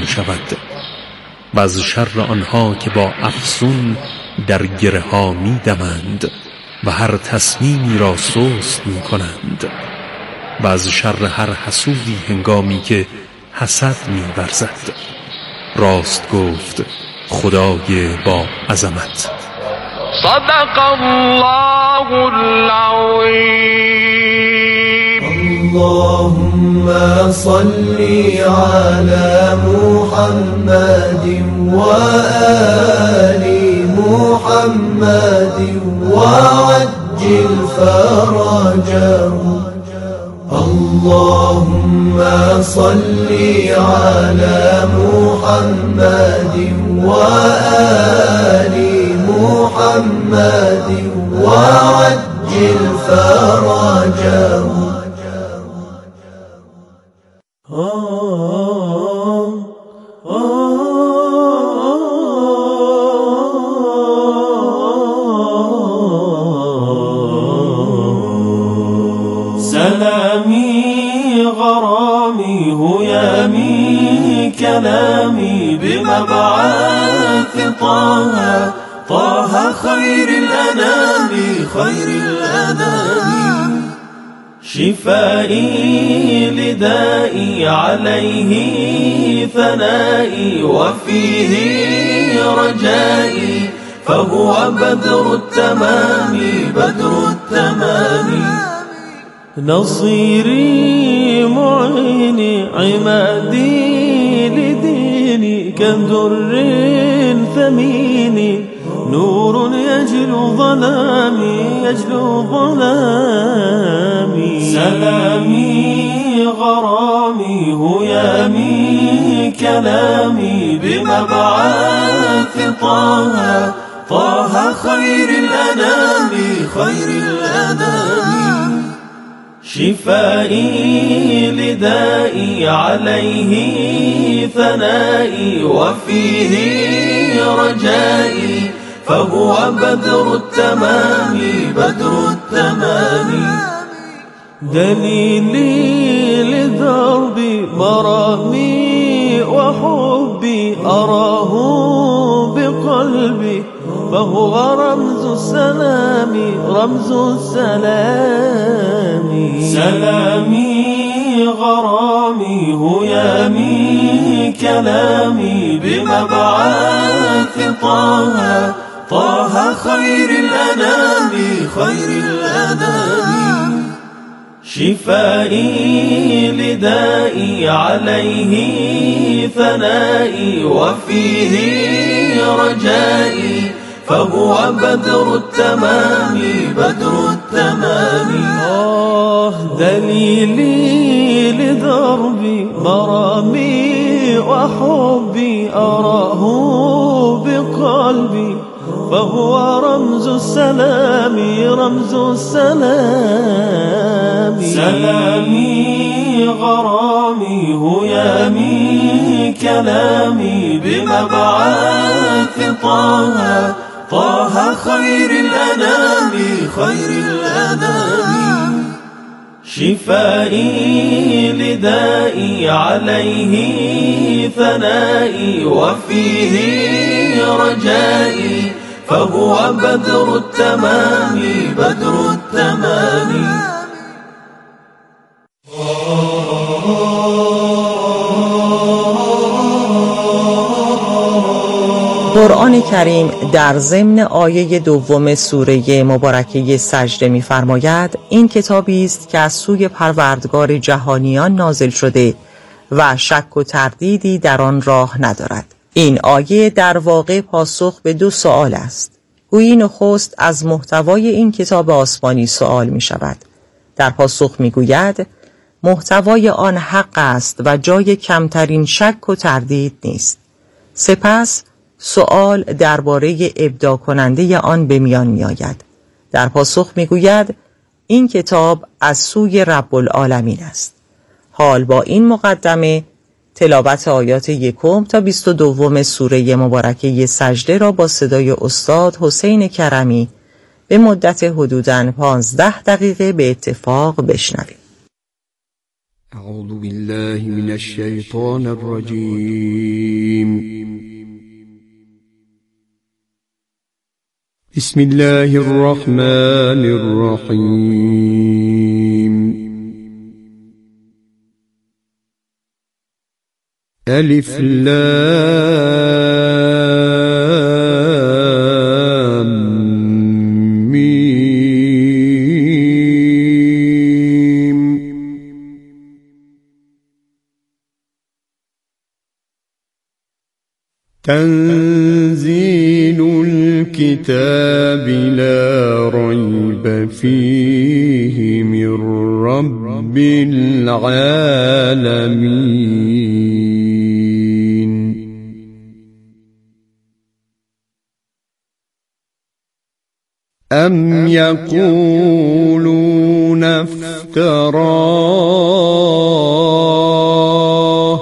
می شود و از شر آنها که با افسون در گره ها می دمند و هر تصمیمی را سست می کنند و از شر هر حسودی هنگامی که حسد می ورزد. راست گفت خدای با عظمت. صدق الله العظیم. اللهم صل على محمد وآل محمد وعجل فرجهم. اللهم صل على محمد وآل محمد وعجل فرجهم. سلامي غرامي هيامي كلامي بمبعث طه خير الأنام خير الأنام. شفائي لدائي عليه ثنائي وفيه رجائي فهو بدر التمام بدر التمام. نصيري معيني عمادي لديني كدر ثميني نور يجلو ظلامي يجلو ظلامي. سلامي غرامي هيامي كلامي بمبعث طه خير الأنام خير الأنام. شفائي لدائي عليه ثنائي وفيه رجائي فهو بدر التمام بدر التمام. دليلي لدربي مرامي وحبي أراه بقلبي فهو رمز السلام رمز السلام. سلامي غرامي هيامي كلامي بمبعث طه خير الأنام خير الأنام. شفائي لدائي عليه ثنائي وفيه رجائي فهو بدر التمام بدر التمام. دليلي لدربي مرامي وحبي أراه بقلبي فهو رمز السلام رمز السلام. سلامي غرامي هيامي كلامي بمبعث طه خير الأنام خير الأنام. شفائي لدائي عليه ثنائي وفيه رجائي فهو بدر التمام بدر التمام. قرآن کریم در ضمن آیه دوم سوره مبارکه سجده می‌فرماید این کتابی است که از سوی پروردگار جهانیان نازل شده و شک و تردیدی در آن راه ندارد. این آیه در واقع پاسخ به دو سوال است. گویی نخست از محتوای این کتاب آسمانی سوال می شود. در پاسخ می گوید محتوای آن حق است و جای کمترین شک و تردید نیست. سپس سوال درباره ابداع کننده آن به میان می آید. در پاسخ می گوید این کتاب از سوی رب العالمین است. حال با این مقدمه تلاوت آیات 1 تا 22 سوره مبارکه سجده را با صدای استاد حسین کرمی به مدت حدوداً 15 دقیقه به اتفاق بشنوید. أعوذ بالله من الشيطان الرجيم. بسم الله الرحمن الرحيم. ألف لام ميم. تنزيل الكتاب لا ريب فيه من رب العالمين. أم يقولون افتراه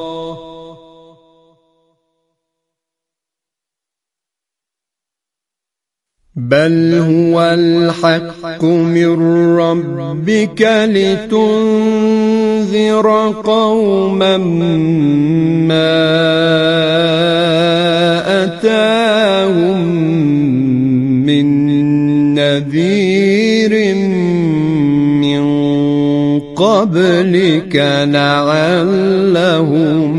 بل هو الحق من ربك لتنذر قوما ما أتاهم من نذير من قبلك لعلهم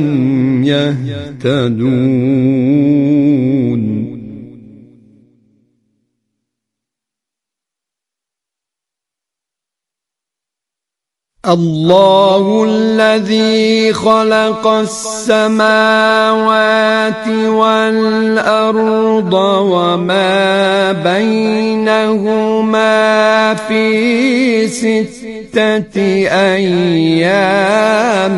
يهتدون. الله الذي خلق السماوات والأرض وما بينهما في 6 أيام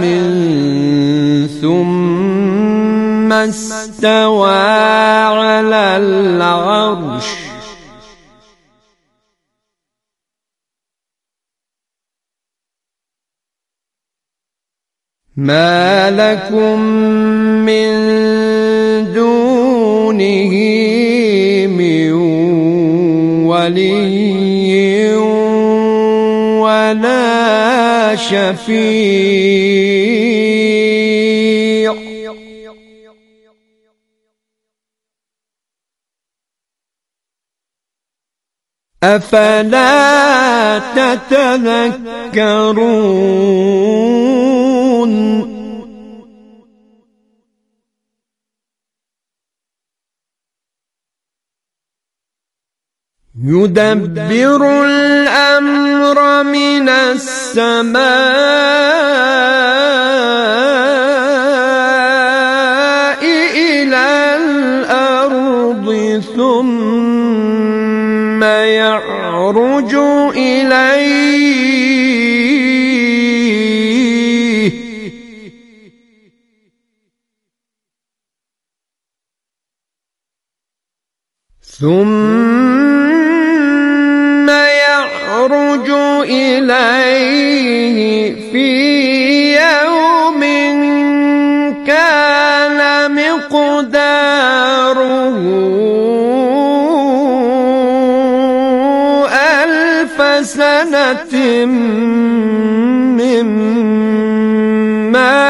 ثم استوى على العرش. ما لكم من دونه من ولي ولا شفيع أفلا تتذكرون. يدبر الأمر من السماء إلى الأرض ثم يعرج إليه في يوم كان مقداره 1000 سنة مما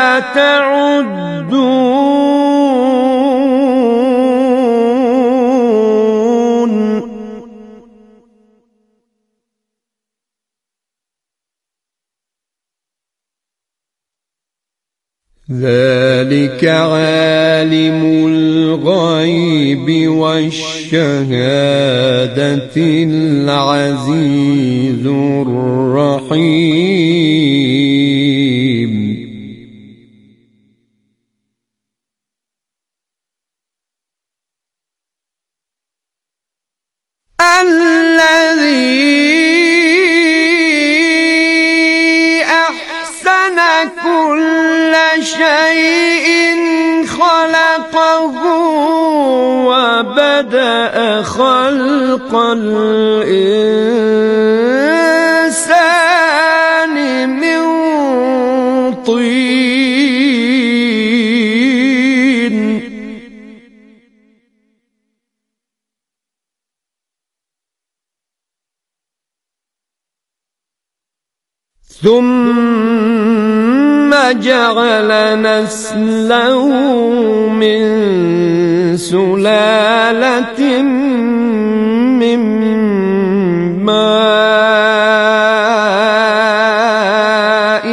تعدون. ذلك عالم الغيب والشهادة العزيز الرحيم. الذي أحسن كل شيء خلقه وبدأ خلق الإنسان من طين ثم جعل نسله من سلالة من ماء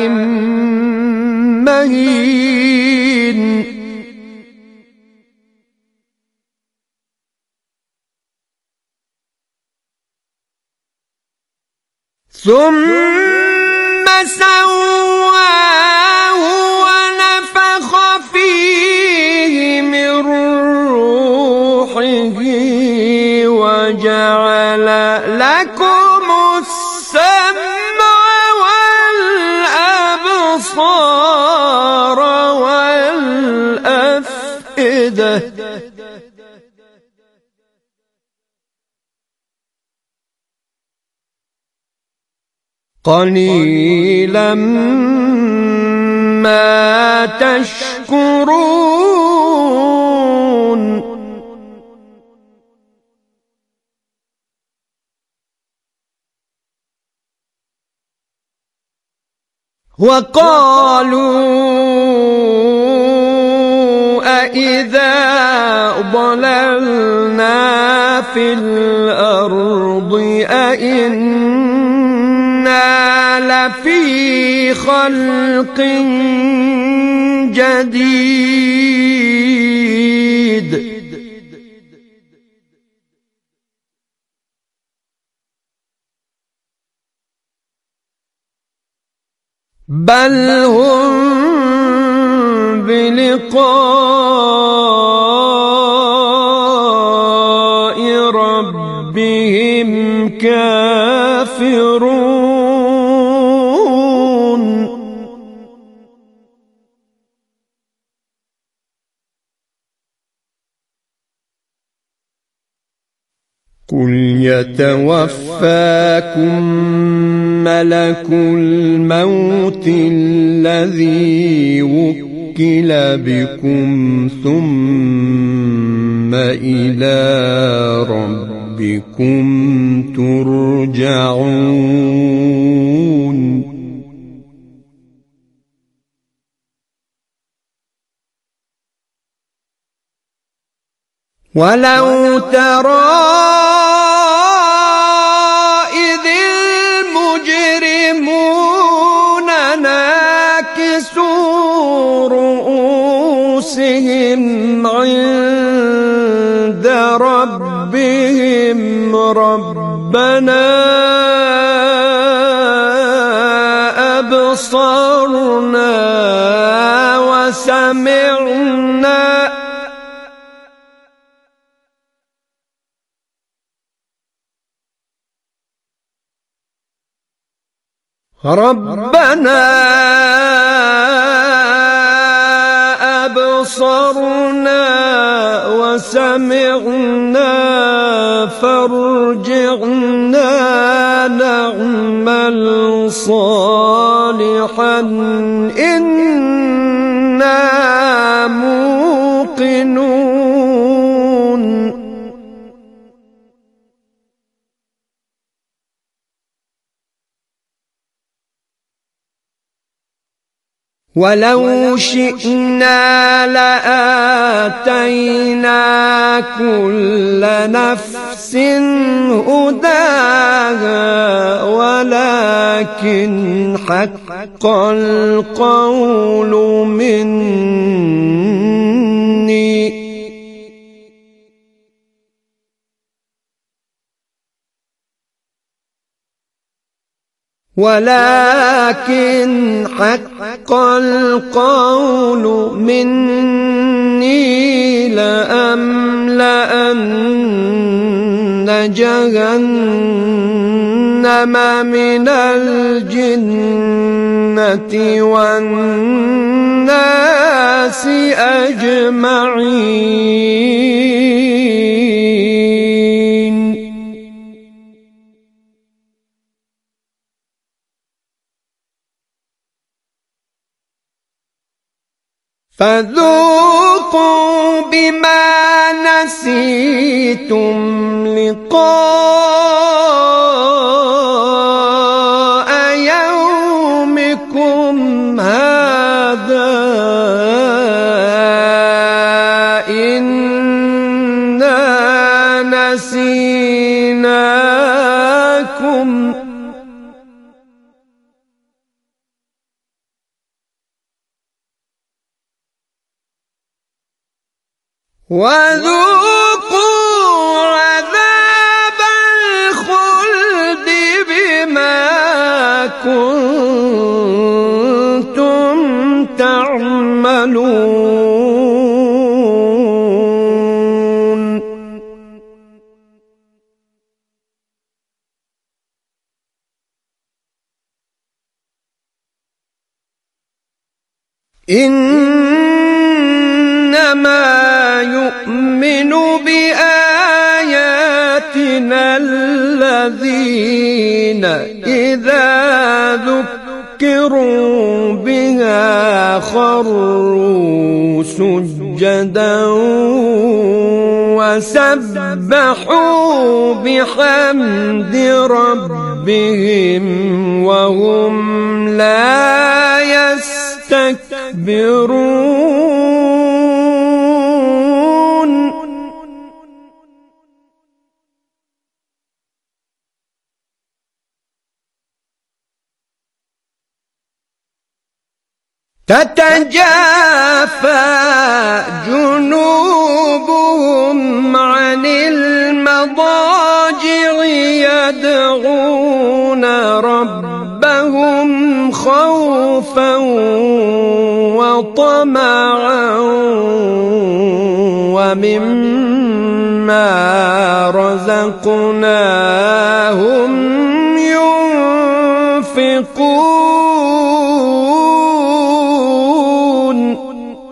مهين ثم سواه ونفخ فيه من روحه وجعل لكم السمع والأبصار والأفئدة قليلا ما تشكرون وقالوا أإذا ضللنا في الأرض أإنا لفي خلق جديد بل هم بلقاء ربهم كافرون قل يتوفاكم ملك الموت الذي وكل بكم ثم إلى ربكم ترجعون ولو ترى إذ المجرمون ناكسوا رؤوسهم عند ربهم ربنا أبصرنا وسمعنا ربنا أبصرنا وسمعنا فارجعنا نعمل صالحا إنا موقنون ولو شئنا لآتينا كل نفس هداها ولكن حق القول مني ولكن حق القول مني لأملأن جهنم من الجنة والناس أجمعين فذوقوا بما نسيتم لقاء يومكم هذا إنا نسيناكم وذوقوا عذاب الخلد بما كنتم تعملون إنما يؤمن بآياتنا الذين إذا ذكروا بها خروا سجدا وسبحوا بحمد ربهم وهم لا يستكبرون تتجافى جنوبهم عن المضاجع يدعون ربهم خوفا وطمعا ومما رزقناهم ينفقون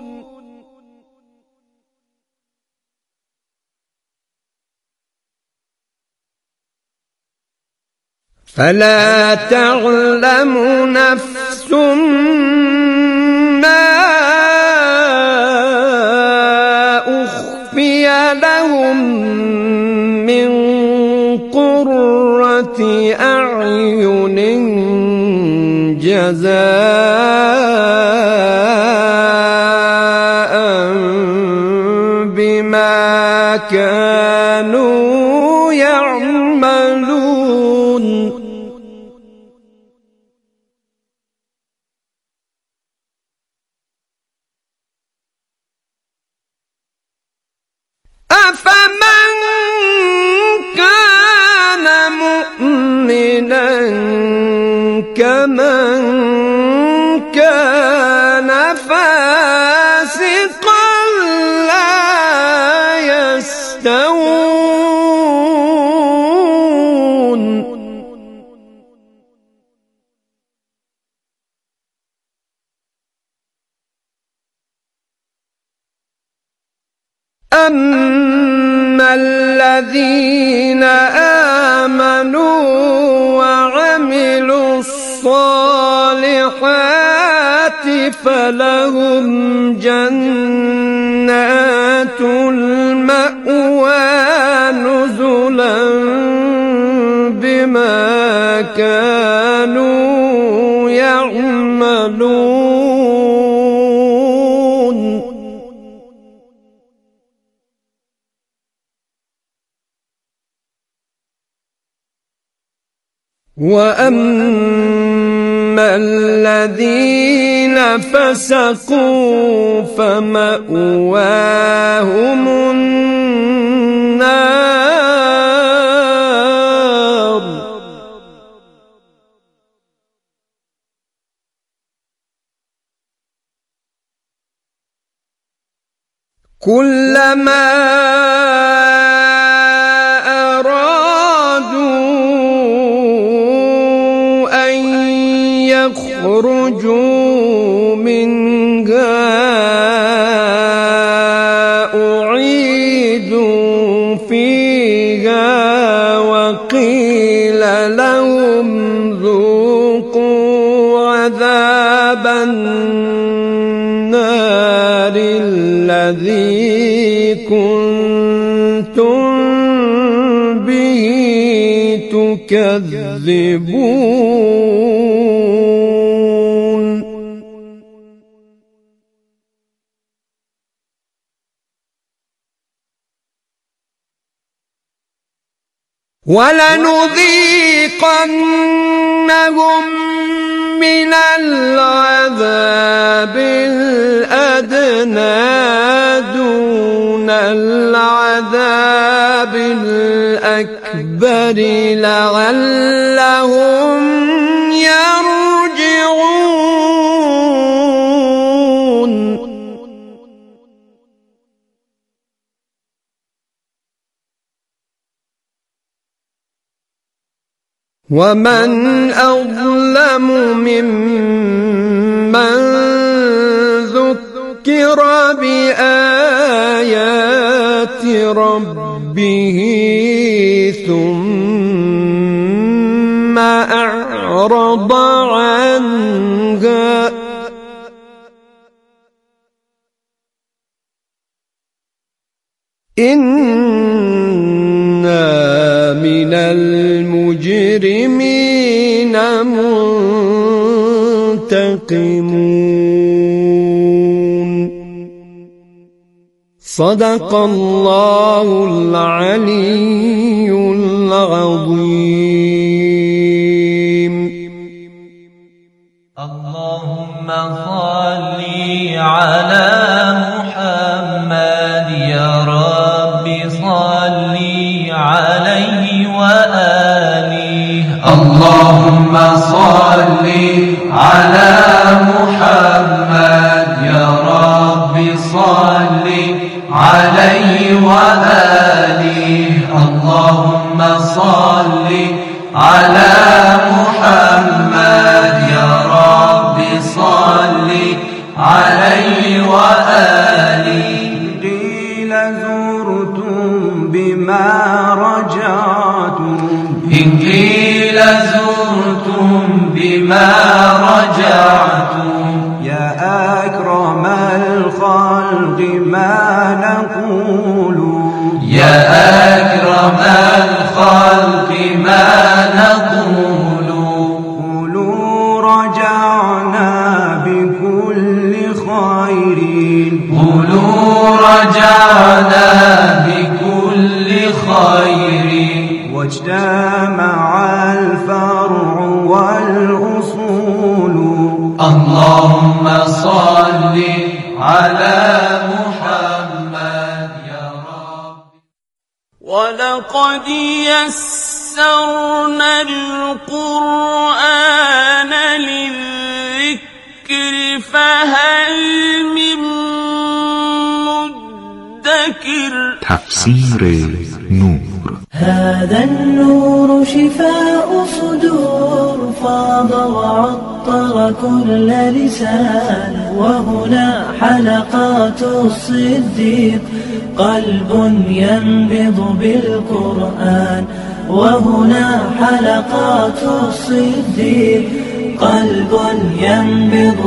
فلا تعلم نفس ما أخفي لهم من قرة أعين جزاء بما كانوا يعملون أفمن كان مؤمنا كمن كان فاسقا لا يستوون أما الذين آمنوا وعملوا الصالحات فلهم جنات المأوى نزلا بما كانوا يعملون وأما الذين فسقوا فمأواهم النار كلما يخرجوا منها أعيدوا فيها وقيل لهم ذوقوا عذاب النار الذي كنتم به تكذبون ولنذيقنهم من العذاب الأدنى دون العذاب الأكبر لعلهم يرجعون. ومن أظلم ممن ذكر بآيات ربه ثم أعرض عنها إنا من المجرمين منتقمون. صدق الله العلي العظيم. اللهم صل على محمد يا رب صل عليه وآله. اللهم صل على محمد يا رب صل عليه وآله. اللهم صل على محمد يا رب صل عليه وآله. قيل زرتم بما رجعتم، إن قيل زرتم بما رجعتم، يا أكرم الخلق ما نقول، يا أكرم الخلق ما نقول. قولوا رجعنا بكل خير، قولوا رجعنا بكل خير. واجتمع الفرع والأصول. اللهم صل على محمد يا رب. ولقد يسرنا القرآن للذكر فهل من مدكر. تفسیر نور. هذا النور شفاء صدور فاض وعطر كل لسان. وهنا حلقات الصديق قلب ينبض بالقرآن. وهنا حلقات الصديق قلب ينبض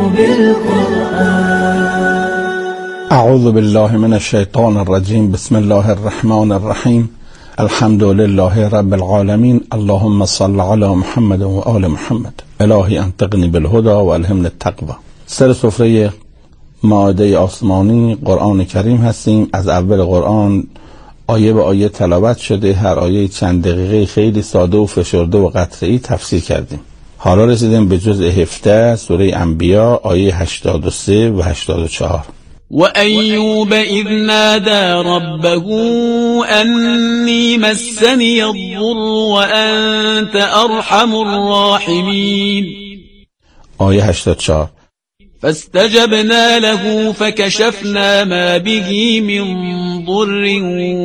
بالقرآن. اعوذ بالله من الشیطان الرجیم. بسم الله الرحمن الرحیم. الحمد لله رب العالمین. اللهم صل علی محمد و آل محمد. الهی انطقنی بالهدى و الهمنی التقوی. سر سفره مائده آسمانی قرآن کریم هستیم. از اول قرآن آیه به آیه تلاوت شده. هر آیه چند دقیقه خیلی ساده و فشرده و قطعی تفسیر کردیم. حالا رسیدیم به جزء 17 سوره انبیا آیه 83 و 84. وأيوب إذ نادى ربه أني مسني الضر وأنت أرحم الراحمين. آیه 84. فاستجبنا له فكشفنا ما به من ضر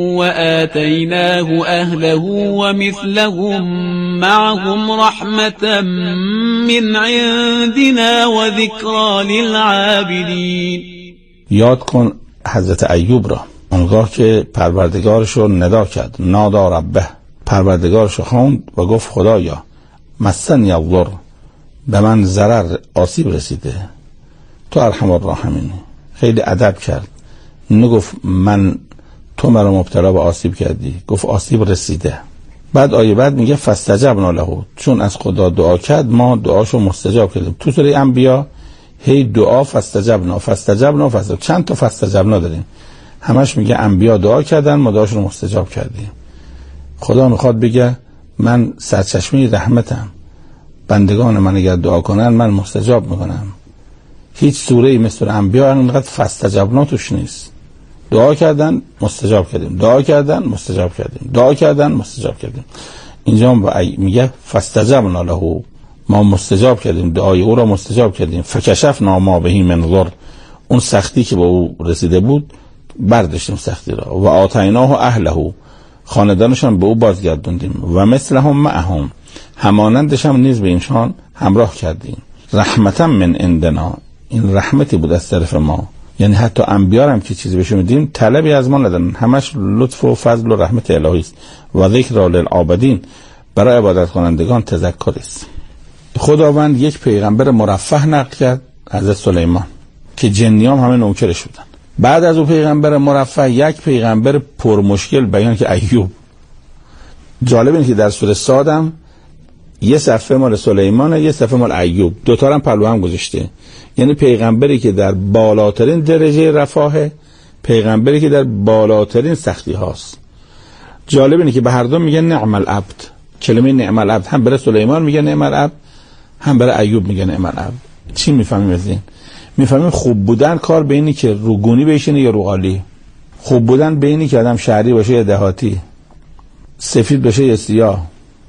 وآتيناه أهله ومثلهم معهم رحمة من عندنا وذكرى للعابدين. یاد کن حضرت ایوب را اونگاه که پروردگارش رو ندا کرد. نادا ربه، پروردگارش رو خواند و گفت خدایا مسنی الضر، به من ضرر آسیب رسیده، تو ارحم الراحمین. خیلی ادب کرد، نگفت من تو مرا مبتلا به آسیب کردی، گفت آسیب رسیده. بعد آیه بعد میگه فاستجبنا له، چون از خدا دعا کرد ما دعاشو مستجاب کردیم. تو سوره انبیا هی دعا فاستجبنا فاستجبنا چند تا فاستجبنا داریم، همش میگه انبیا دعا کردن ما دعاشون رو مستجاب کردیم. خدا میخواد بگه من سرچشمه رحمتم، بندگان من اگر دعا کنن من مستجاب میکنم. هیچ سوره‌ای مثل انبیا انقدر فاستجبنا توش نیست. دعا کردن مستجاب کردیم، دعا کردن مستجاب کردیم، دعا کردن مستجاب کردیم. اینجا میگه فاستجبنا له، ما مستجاب کردیم، دعای او را مستجاب کردیم. فکشفنا ما به من ضر، اون سختی که به او رسیده بود برداشتیم سختی را. و آتیناه اهله، خاندانشان به او بازگردوندیم. و مثلهم معهم، همانندش هم نیز به اینشان همراه کردیم. رحمتا من عندنا، این رحمتی بود از طرف ما. یعنی حتی انبیا هم که چیزی بهشون میدیم طلبی از ما ندارن، همش لطف و فضل و رحمت الهی است. و ذکر للعابدین، برای عبادت کنندگان تذکر است. خداوند یک پیغمبر مرفه نقل کرد، حضرت سلیمان، که جنیام همه نوکرش بودن. بعد از اون پیغمبر مرفه یک پیغمبر پرمشکل بیان که ایوب. جالب اینه که در سوره صاد هم یه صفحه مال سلیمانه، یه صفحه مال ایوب، دوتا رو هم پلو هم گذاشته. یعنی پیغمبری که در بالاترین درجه رفاهه، پیغمبری که در بالاترین سختی هاست. جالب اینه که به هر دو میگه نعم العبد. کلمه نعم العبد هم برای سلیمان میگه نعم العبد، هم برای ایوب میگه نعم العبد. چی میفهمیم از این؟ میفهمیم خوب بودن کار به اینی که روگونی بشینه یا روغالی. خوب بودن به اینی که آدم شهری باشه یا دهاتی، سفید باشه یا سیاه.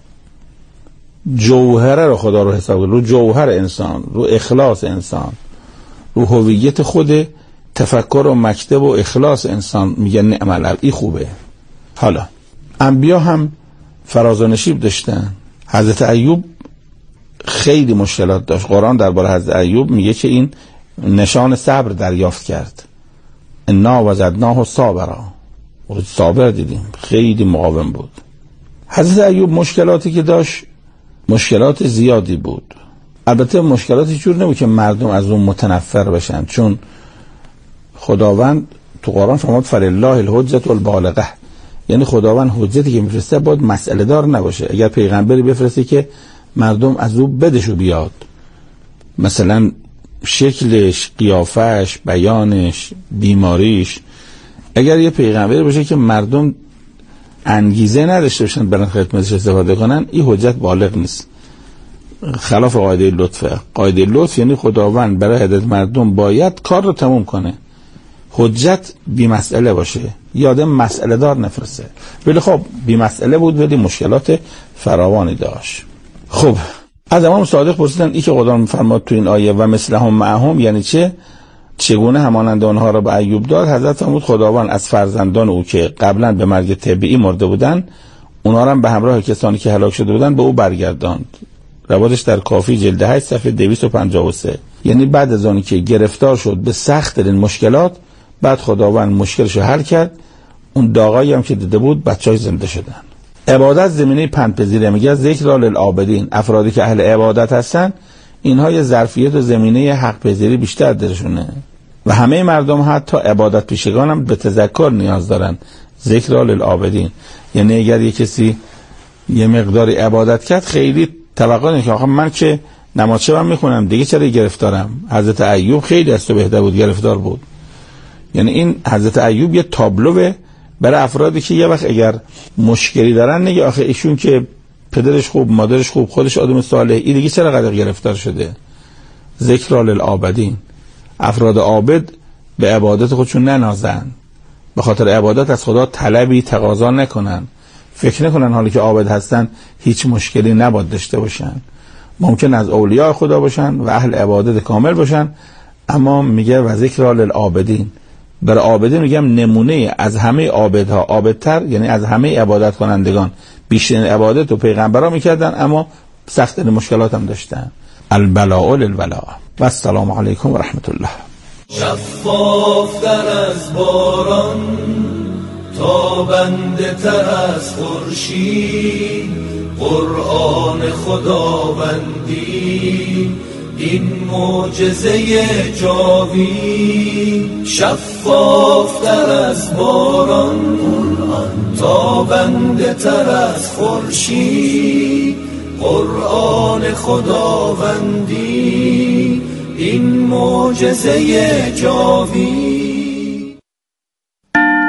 جوهره رو خدا رو حساب کنه، رو جوهر انسان، رو اخلاص انسان، رو هویت خود، تفکر و مکتب و اخلاص انسان میگه نعم العبد. این خوبه. حالا انبیا هم فراز و نشیب داشتن. حضرت ایوب خیلی مشکلات داشت. قرآن درباره حضرت ایوب میگه که این نشان صبر دریافت کرد. انا وجدناه صابرا، صابر دیدیم، خیلی مقاوم بود. حضرت ایوب مشکلاتی که داشت مشکلات زیادی بود. البته مشکلاتی جور نبود که مردم از اون متنفر بشن، چون خداوند تو قرآن فرمود فلله الحجة البالغه، یعنی خداوند حجتی که میفرسته باید مسئله دار نباشه. اگر پیغمبری بفرسته که مردم از او بدشو بیاد، مثلا شکلش، قیافش، بیانش، بیماریش، اگر یه پیغمبری باشه که مردم انگیزه نداشته باشن برن خدمتش استفاده کنن، این حجت بالغ نیست، خلاف قاعده لطفه. قاعده لطف یعنی خداوند برای هدایت مردم باید کار رو تموم کنه، حجت بی مسئله باشه، یادم مسئله دار نفرسته. ولی خب بی مسئله بود ولی مشکلات فراوانی داشت. خب از امام صادق پرسیدن این که خدا میفرماد تو این آیه و مثلهم معهم یعنی چگونه همانند آنها را به ایوب داد؟ حضرت فرمود خداوند از فرزندان او که قبلا به مرگ طبیعی مرده بودن، اونا را به همراه کسانی که هلاک شده بودن به او برگرداند. روایتش در کافی جلد 8 صفحه 253. یعنی بعد از آنی که گرفتار شد به سخت ترین مشکلات، بعد خداوند مشکلش رو حل کرد. اون داغایی هم که دیده بود بچهای زنده شدن. عبادت زمینه پندپذیره. میگه ذکر للعابدین، افرادی که اهل عبادت هستن اینها یه ظرفیت و زمینه حق پذیری بیشتر درشونه و همه مردم حتی عبادت پیشگان هم به تذکر نیاز دارن. ذکر للعابدین یعنی اگر یه کسی یه مقداری عبادت کرد خیلی توقع نکنه که آخه من که نماز شبم میخونم دیگه چرا گرفتارم. حضرت ایوب خیلی از تو بهتر بود، گرفتار بود. یعنی این حضرت ایوب یه تابلوه برای افرادی که یه وقت اگر مشکلی دارن نگه آخه ایشون که پدرش خوب، مادرش خوب، خودش آدم صالح، این دیگه چرا قدر گرفتار شده. ذکر للعابدین، افراد عابد به عبادت خودشون ننازن، به خاطر عبادت از خدا طلبی تقاضا نکنن، فکر نکنن حالی که عابد هستن هیچ مشکلی نباید داشته باشن. ممکن از اولیاء خدا باشن و اهل عبادت کامل باشن، اما میگه و ذکر للعابدین، برای عابدین میگم نمونه از همه عابدها، عابدتر یعنی از همه عبادت کنندگان بیشترین عبادت و پیغمبرها میکردن اما سخت مشکلات هم داشتن. البلاء للولاء. و السلام علیکم و رحمت الله. شفاف در از باران، تابنده تر از خورشید، قرآن خداوندی این معجزه جاوید. شفاف تر از باران، تابنده تر از خورشید، قرآن خداوندی این معجزه جاوید.